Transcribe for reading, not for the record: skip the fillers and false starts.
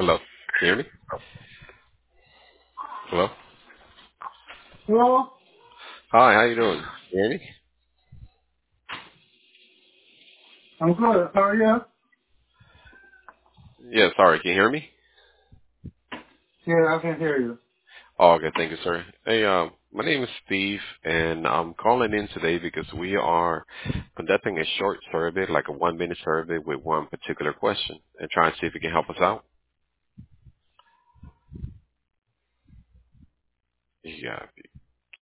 Hello. Can you hear me? Hello. Hello? Hi. How you doing? Can you hear me? I'm good. How are you? Yeah. Sorry. Can you hear me? Yeah, I can hear you. Oh, okay. Thank you, sir. Hey, my name is Steve, and I'm calling in today because we are conducting a short survey, like a 1-minute survey with one particular question, and trying to see if you can help us out. Yeah.